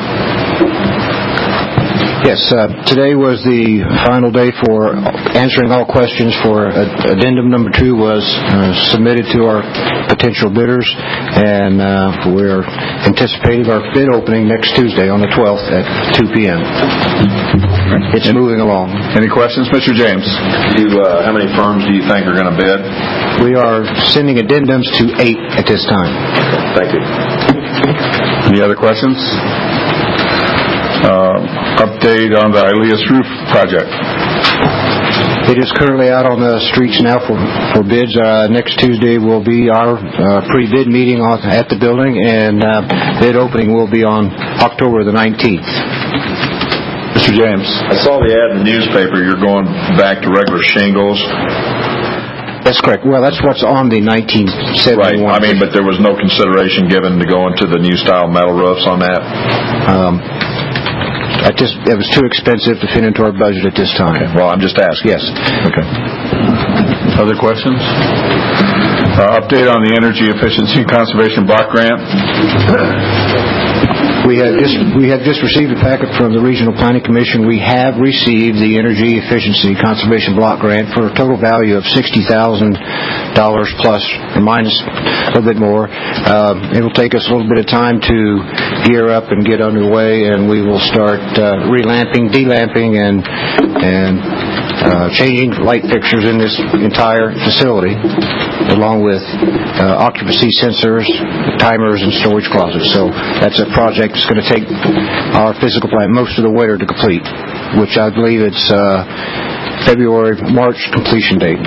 Yes, uh, today was the final day for answering all questions for uh, addendum number two was uh, submitted to our potential bidders, and uh, we're anticipating our bid opening next Tuesday on the twelfth at two p.m. It's any, moving along. Any questions? Mister James? You, uh, how many firms do you think are going to bid? We are sending addendums to eight at this time. Thank you. Any other questions? Uh, update on the Ilias roof project. It is currently out on the streets now for, for bids. Uh, next Tuesday will be our uh, pre-bid meeting on, at the building, and uh, bid opening will be on October the nineteenth. Mister James? I saw the ad in the newspaper. You're going back to regular shingles. That's correct. Well, that's what's on the nineteen seventy-one. Right. I mean, but there was no consideration given to go into the new style metal roofs on that? Um, I just, it was too expensive to fit into our budget at this time. Okay. Well, I'm just asking. Yes. Okay. Other questions? Uh, update on the Energy Efficiency and Conservation Block Grant. We have just we have just received a packet from the Regional Planning Commission. We have received the Energy Efficiency Conservation Block Grant for a total value of sixty thousand dollars plus or minus a little bit more. Um, it will take us a little bit of time to gear up and get underway, and we will start uh, relamping, delamping, and and uh, changing light fixtures in this entire facility, along with uh, occupancy sensors, timers, and storage closets. So that's a project that's going to take our physical plant most of the winter to complete, which I believe it's uh, February, March completion date.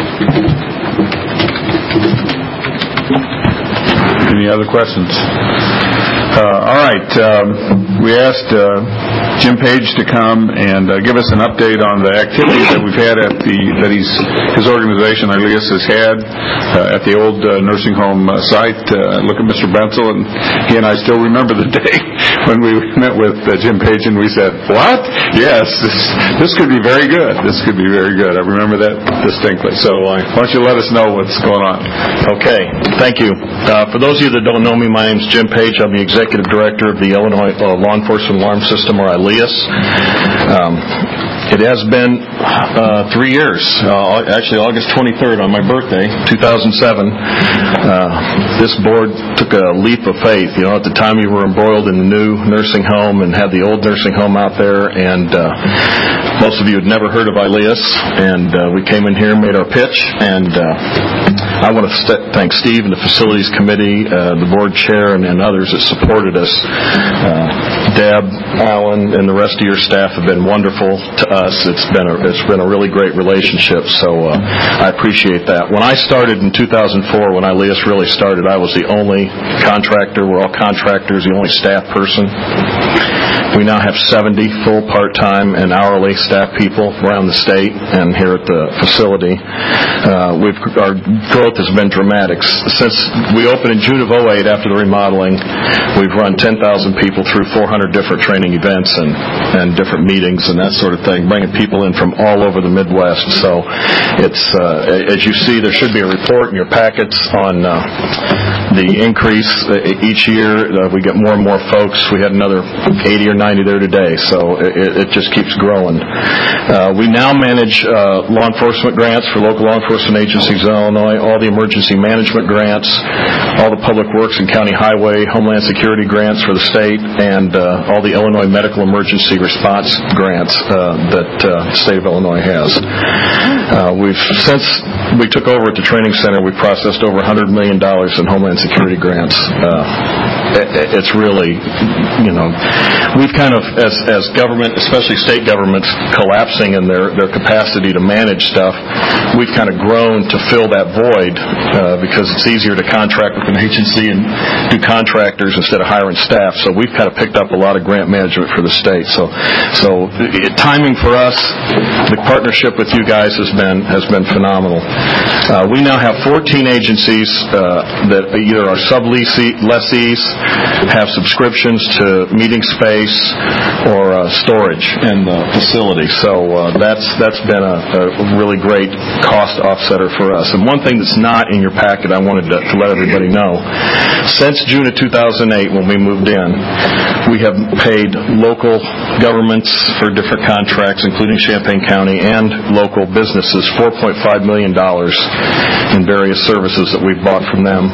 Any other questions? Uh, all right. Um, we asked uh, Jim Page to come and uh, give us an update on the activities that we've had at the that he's his organization Ilias has had uh, at the old uh, nursing home uh, site. Uh, look at Mister Bentzel, and he and I still remember the day when we met with uh, Jim Page, and we said, "What? Yes, this this could be very good. This could be very good." I remember that distinctly. So uh, why don't you let us know what's going on? Okay. Thank you. Uh, for those of you that don't know me, my name is Jim Page. I'm the Executive Director of the Illinois uh, Law Enforcement Alarm System, or Ilias. Um, it has been uh, three years, uh, actually August twenty-third on my birthday, two thousand seven. Uh, this board took a leap of faith. You know, at the time you were embroiled in the new nursing home and had the old nursing home out there, and uh, most of you had never heard of Ilias, and uh, we came in here and made our pitch, and uh, I want to st- thank Steve and the Facilities Committee, uh, the board chair, and, and others that supported us. Uh, Deb, Alan, and the rest of your staff have been wonderful to us. It's been a, it's been a really great relationship, so uh, I appreciate that. When I started in two thousand four, when Ilias really started, I was the only contractor. We're all contractors, the only staff person. We now have seventy full part-time and hourly staff people around the state and here at the facility. Uh, we've, our growth has been dramatic. Since we opened in June of oh eight after the remodeling, we've run ten thousand people through four hundred different training events and, and different meetings and that sort of thing, bringing people in from all over the Midwest. So it's, uh, as you see, there should be a report in your packets on uh, the increase each year. Uh, we get more and more folks. We had another eighty or ninety there today, so it, it just keeps growing. Uh, we now manage uh, law enforcement grants for local law enforcement agencies in Illinois, all the emergency management grants, all the public works and county highway, homeland security grants for the state, and uh, all the Illinois medical emergency response grants uh, that uh, the state of Illinois has. Uh, we've since we took over at the training center, we've processed over one hundred million dollars in homeland security grants. Uh, it, it's really, you know, we've kind of, as, as government, especially state governments, collapsing in their, their capacity to manage stuff, we've kind of grown to fill that void uh, because it's easier to contract with an agency and do contractors instead of hiring staff. So we've kind of picked up a lot of grant management for the state. So, so it, timing for us, the partnership with you guys has been has been phenomenal. Uh, we now have fourteen agencies uh, that either are subleasees, have subscriptions to meeting space or uh, storage in the facility. So uh, that's that's been a, a really great cost offsetter for us. And one thing that's not in your packet, I wanted to, to let everybody know, since June of two thousand eight when we moved in, we have paid local governments for different contracts, including Champaign County, and local businesses four point five million dollars in various services that we've bought from them.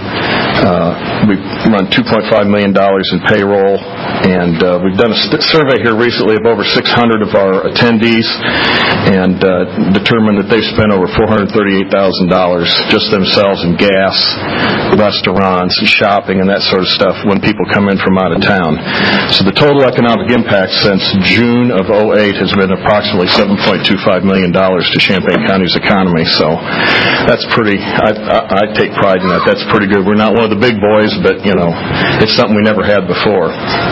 Uh, we've run two point five million dollars in payroll, and uh, we've done a st- survey here recently of over six hundred of our attendees and uh, determined that they've spent over four hundred thirty-eight thousand dollars just themselves in gas, restaurants, and shopping, and that sort of stuff when people come in from out of town. So the total economic impact since June of oh eight has been approximately seven point two five million dollars to Champaign County's economy. So that's pretty, I, I, I take pride in that. That's pretty good. We're not one of the big boys, but, you know, it's something we never had before.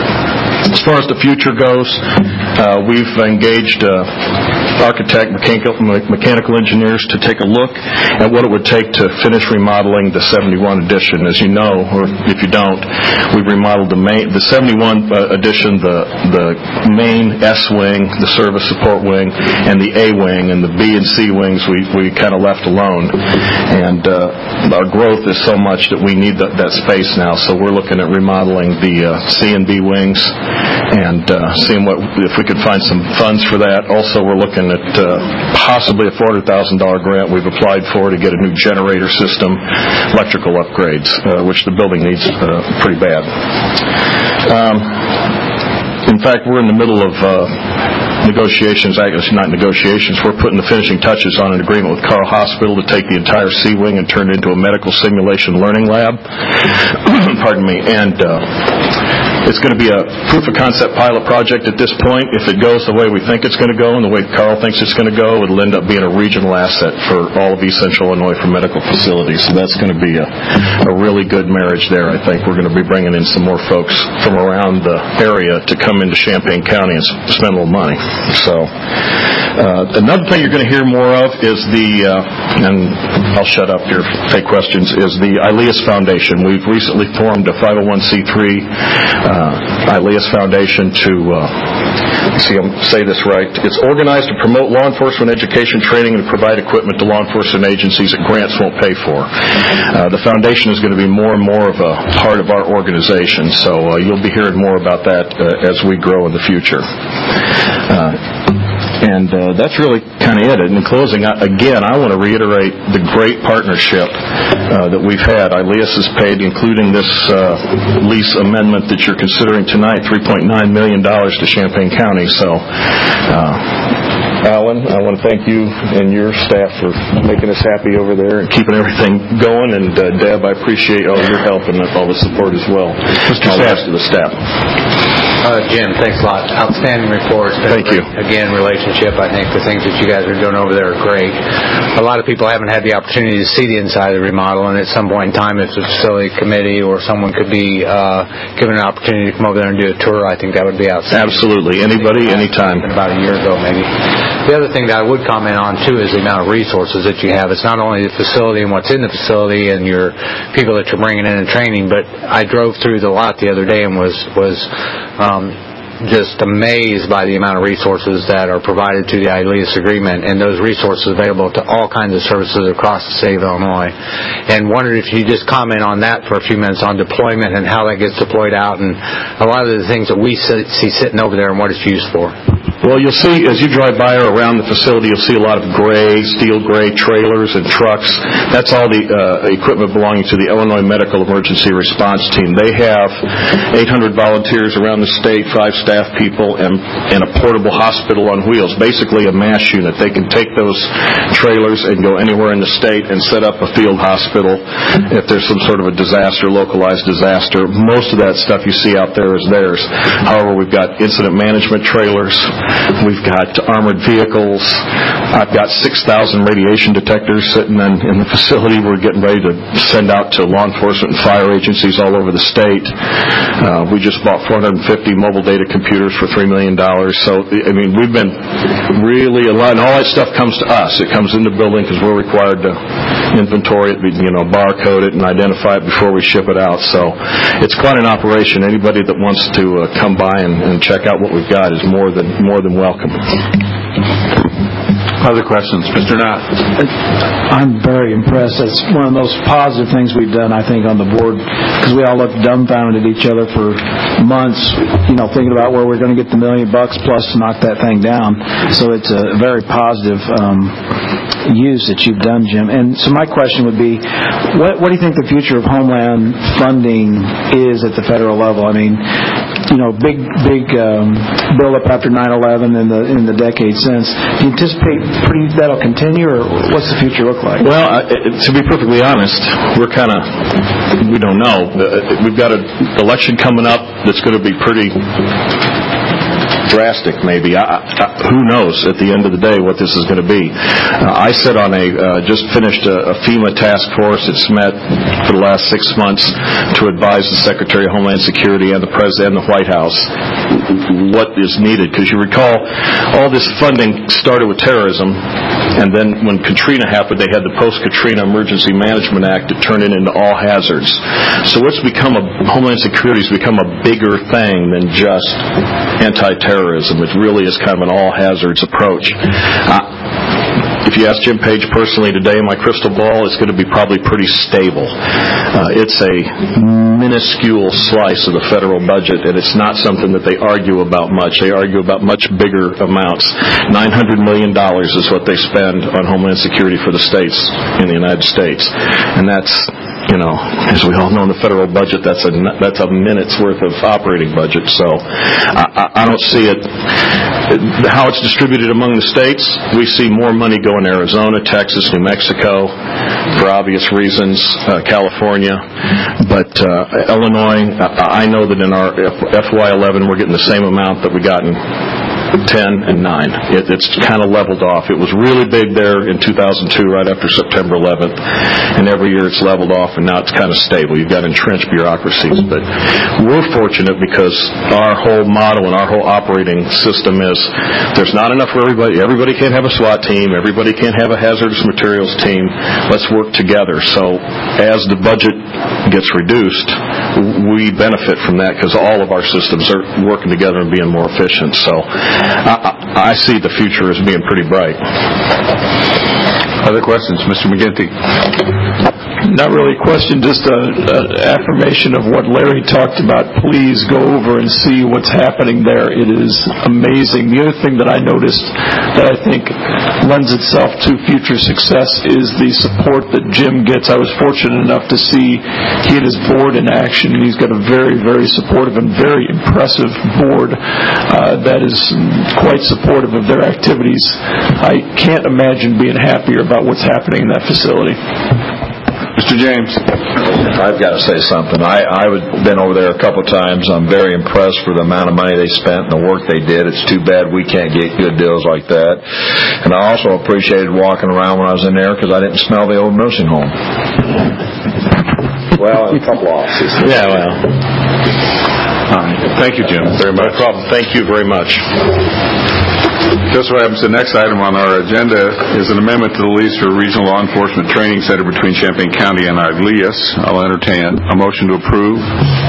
As far as the future goes, uh, we've engaged uh, architect, mechanical, mechanical engineers to take a look at what it would take to finish remodeling the seventy-one addition. As you know, or if you don't, we've remodeled the main, the seventy-one uh, addition, the the main S wing, the service support wing, and the A wing, and the B and C wings we we kind of left alone. And uh, our growth is so much that we need that, that space now. So we're looking at remodeling the uh, C and B wings, and uh, seeing what if we could find some funds for that. Also, we're looking at uh, possibly a four hundred thousand dollars grant we've applied for to get a new generator system, electrical upgrades, uh, which the building needs uh, pretty bad. Um, in fact, we're in the middle of uh, negotiations, actually not negotiations, we're putting the finishing touches on an agreement with Carl Hospital to take the entire C wing and turn it into a medical simulation learning lab. Pardon me. And uh, it's going to be a proof of concept pilot project at this point. If it goes the way we think it's going to go and the way Carl thinks it's going to go, it'll end up being a regional asset for all of East Central Illinois for medical facilities. So that's going to be a, a really good marriage there, I think. We're going to be bringing in some more folks from around the area to come into Champaign County and spend a little money. So uh, another thing you're going to hear more of is the, uh, and I'll shut up here, take questions, is the ILEAS Foundation. We've recently formed a five oh one c three uh, ILEAS Foundation to, uh, see, I'm say this right, it's organized to promote law enforcement education training and provide equipment to law enforcement agencies that grants won't pay for. Uh, the foundation is going to be more and more of a part of our organization, so uh, you'll be hearing more about that uh, as we grow in the future. Uh, and uh, that's really kind of it. And in closing, I, again, I want to reiterate the great partnership uh, that we've had. ILEAS has paid, including this uh, lease amendment that you're considering tonight, three point nine million dollars to Champaign County. So, uh, Alan, I want to thank you and your staff for making us happy over there and keeping everything going. And uh, Deb, I appreciate all your help and all the support as well. Mister All the rest of the staff. Uh, Jim, thanks a lot. Outstanding report. Thank you. Again, relationship. I think the things that you guys are doing over there are great. A lot of people haven't had the opportunity to see the inside of the remodel, and at some point in time, if the facility committee or someone could be uh, given an opportunity to come over there and do a tour, I think that would be outstanding. Absolutely. Anybody, anytime. About a year ago, maybe. The other thing that I would comment on, too, is the amount of resources that you have. It's not only the facility and what's in the facility and your people that you're bringing in and training, but I drove through the lot the other day and was was um, just amazed by the amount of resources that are provided to the ILEAS agreement, and those resources available to all kinds of services across the state of Illinois. And wondered if you just comment on that for a few minutes on deployment and how that gets deployed out and a lot of the things that we see sitting over there and what it's used for. Well, you'll see, as you drive by or around the facility, you'll see a lot of gray, steel gray trailers and trucks. That's all the uh, equipment belonging to the Illinois Medical Emergency Response Team. They have eight hundred volunteers around the state, five staff people, and, and a portable hospital on wheels, basically a MASH unit. They can take those trailers and go anywhere in the state and set up a field hospital if there's some sort of a disaster, localized disaster. Most of that stuff you see out there is theirs. However, we've got incident management trailers. We've got armored vehicles. I've got six thousand radiation detectors sitting in, in the facility. We're getting ready to send out to law enforcement and fire agencies all over the state. Uh, we just bought four hundred fifty mobile data computers for three million dollars. So, I mean, we've been really a lot, and all that stuff comes to us. It comes in the building because we're required to inventory it, you know, barcode it, and identify it before we ship it out. So it's quite an operation. Anybody that wants to uh, come by and, and check out what we've got is more than more than welcome. Other questions? Mister Knott. I'm very impressed. It's one of the most positive things we've done, I think, on the board, because we all looked dumbfounded at each other for months, you know, thinking about where we're going to get the million bucks plus to knock that thing down. So it's a very positive um, use that you've done, Jim. And so my question would be, what, what do you think the future of Homeland funding is at the federal level? I mean, you know, big, big um, build-up after nine eleven in the in the decade since. Do you anticipate pretty that'll continue, or what's the future look like? Well, uh, to be perfectly honest, we're kind of, we don't know. Uh, we've got an election coming up that's going to be pretty drastic, maybe. I, I, who knows at the end of the day what this is going to be. Uh, I sit on a, uh, just finished a, a FEMA task force. It's met for the last six months to advise the Secretary of Homeland Security and the President and the White House what is needed. Because you recall, all this funding started with terrorism, and then when Katrina happened, they had the Post-Katrina Emergency Management Act to turn it into all hazards. So it's become a, Homeland Security has become a bigger thing than just anti-terrorism. It really is kind of an all-hazards approach. Uh, if you ask Jim Page personally today, my crystal ball is going to be probably pretty stable. Uh, it's a minuscule slice of the federal budget, and it's not something that they argue about much. They argue about much bigger amounts. nine hundred million dollars is what they spend on Homeland Security for the states in the United States. And that's, you know, as we all know in the federal budget, that's a that's a minute's worth of operating budget. So I, I don't see it, how it's distributed among the states. We see more money going to Arizona, Texas, New Mexico, for obvious reasons, uh, California. But uh, Illinois, I, I know that in our F Y eleven we're getting the same amount that we got in ten and nine. It, it's kind of leveled off. It was really big there in two thousand two, right after September eleventh, and every year it's leveled off, and now it's kind of stable. You've got entrenched bureaucracies, but we're fortunate because our whole model and our whole operating system is there's not enough for everybody. Everybody can't have a SWAT team. Everybody can't have a hazardous materials team. Let's work together. So as the budget gets reduced, we benefit from that because all of our systems are working together and being more efficient. So I, I see the future as being pretty bright. Other questions? Mister McGinty. Not really a question, just an affirmation of what Larry talked about. Please go over and see what's happening there. It is amazing. The other thing that I noticed that I think lends itself to future success is the support that Jim gets. I was fortunate enough to see he and his board in action, and he's got a very, very supportive and very impressive board uh, that is quite supportive of their activities. I can't imagine being happier about what's happening in that facility. Mister James. I've got to say something. I, I've been over there a couple of times. I'm very impressed for the amount of money they spent and the work they did. It's too bad we can't get good deals like that. And I also appreciated walking around when I was in there because I didn't smell the old nursing home. Well, in a couple of offices. Yeah, well. All right. Thank you, Jim, very much. No problem. Thank you very much. Just what happens, the next item on our agenda is an amendment to the lease for a regional law enforcement training center between Champaign County and Ilias. I'll entertain a motion to approve.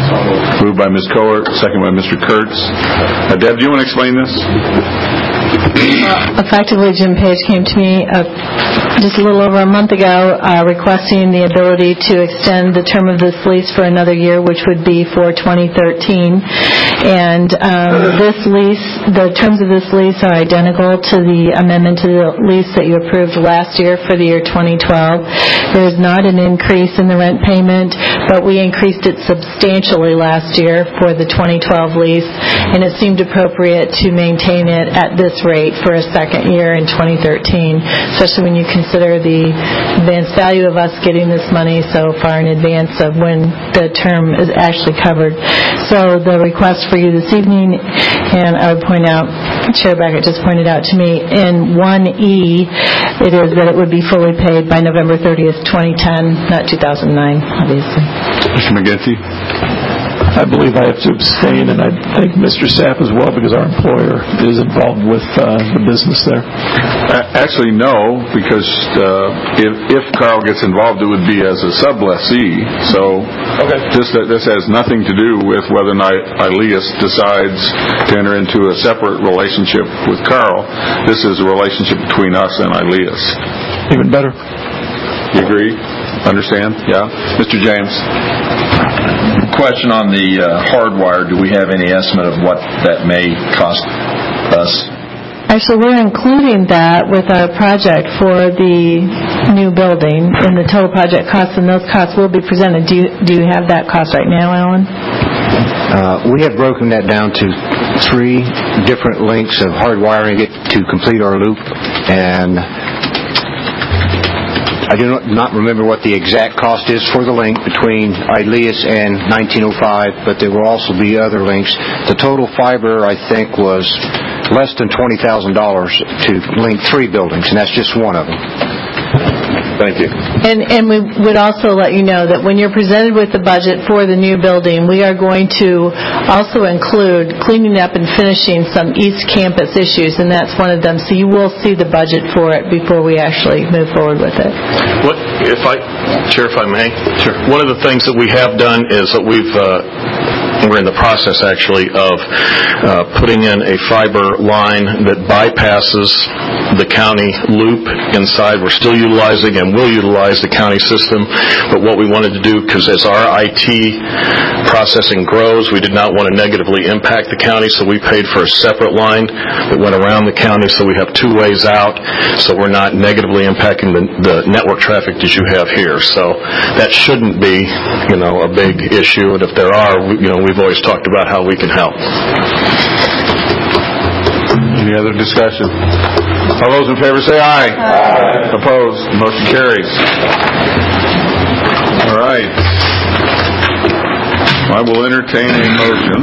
Moved by Miz Kohler, second by Mister Kurtz. Uh, Deb, do you want to explain this? Effectively, Jim Page came to me uh, just a little over a month ago uh, requesting the ability to extend the term of this lease for another year, which would be for twenty thirteen. And um, this lease, the terms of this lease are identical to the amendment to the lease that you approved last year for the year twenty twelve. There is not an increase in the rent payment, but we increased it substantially last year for the twenty twelve lease, and it seemed appropriate to maintain it at this rate for a second year in twenty thirteen, especially when you consider the advanced value of us getting this money so far in advance of when the term is actually covered. So the request for you this evening, and I would point out, Chair Beckett just pointed out to me, in one E, it is that it would be fully paid by November thirtieth, twenty ten, not two thousand nine, obviously. Mister McGinty? I believe I have to abstain, and I think Mister Sapp as well, because our employer is involved with uh, the business there. Actually, no, because uh, if, if Carl gets involved, it would be as a sublessee. So okay. this this has nothing to do with whether or not Ilias decides to enter into a separate relationship with Carl. This is a relationship between us and Ilias. Even better. You agree? Understand? Yeah? Mister James? Question on the uh, hardwire. Do we have any estimate of what that may cost us? Actually, we're including that with our project for the new building in the total project costs, and those costs will be presented. Do you, do you have that cost right now, Alan? Uh, we have broken that down to three different lengths of hardwiring it to complete our loop, and I do not remember what the exact cost is for the link between Ilias and nineteen oh five, but there will also be other links. The total fiber, I think, was less than twenty thousand dollars to link three buildings, and that's just one of them. Thank you. And, and we would also let you know that when you're presented with the budget for the new building, we are going to also include cleaning up and finishing some East Campus issues, and that's one of them. So you will see the budget for it before we actually move forward with it. What, if I, Chair, if I may? Sure. One of the things that we have done is that we've, uh, we're in the process actually of uh, putting in a fiber line that bypasses the county loop inside. We're still utilizing and will utilize the county system, but what we wanted to do, because as our I T processing grows, we did not want to negatively impact the county, so we paid for a separate line that went around the county, so we have two ways out, so we're not negatively impacting the, the network traffic that you have here. So that shouldn't be, you know, a big issue, and if there are, you know, we've always talked about how we can help. Any other discussion? All those in favor say aye. Aye. Opposed? Motion carries. All right. I will entertain a motion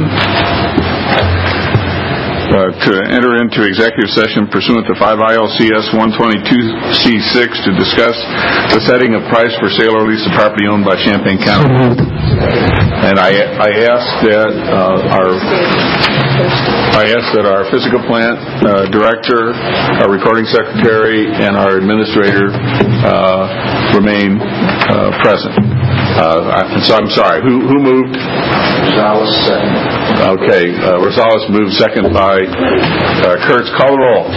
uh, to enter into executive session pursuant to five I L C S one twenty-two C six to discuss the setting of price for sale or lease of property owned by Champaign County. And I, I ask that uh, our I ask that our physical plant uh, director, our recording secretary, and our administrator uh, remain uh, present. Uh, I, so I'm sorry. Who who moved? Rosales second. Okay. Uh, Rosales moved, second by uh, Kurtz. Call the roll.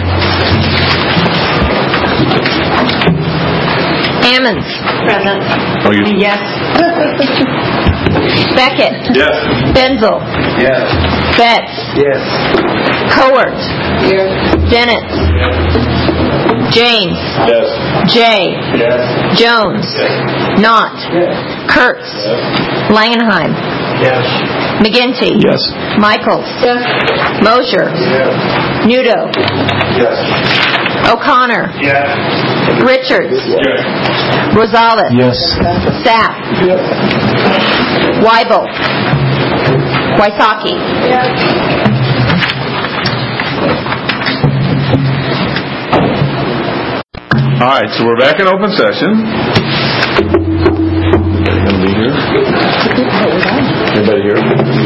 Ammons. Present. Oh, you? Yes. Beckett. Yes. Benzel. Yes. Betts. Yes. Cowart. Yes. Dennett. Yes. James. Yes. Jay. Yes. Jones. Yes. Knott. Yes. Kurtz. Yes. Langenheim. Yes. McGinty. Yes. Michaels. Yes. Mosher. Yes. Nudo. Yes. O'Connor. Yes. Richards. Yes. Rosales. Yes. Sapp. Yes. Weibel. Wysocki. All right, so we're back in open session. Anybody going to be here? Anybody here?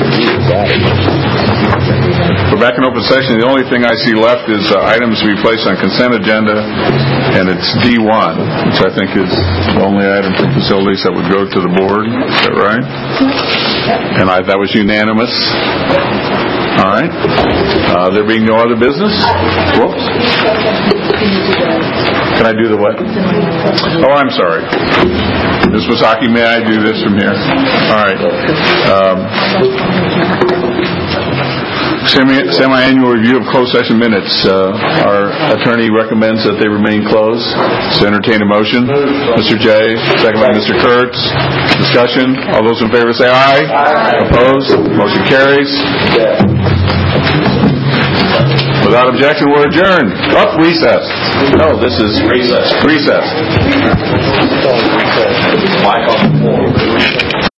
We're back in open session. The only thing I see left is uh, items to be placed on consent agenda, and it's D one, which I think is the only item for facilities that would go to the board. Is that right? And I, that was unanimous. All right. Uh, There being no other business? Whoops. Can I do the what? Oh, I'm sorry. Miz Wasaki, may I do this from here? All right. Um, semi- Semi-annual review of closed session minutes. Uh, Our attorney recommends that they remain closed. So entertain a motion. Mister J, second by Mister Kurtz. Discussion. All those in favor say aye. Aye. Opposed? Motion carries. Without objection, we're adjourned. Up, recess. No, this is recess. Recess. Mike on the floor.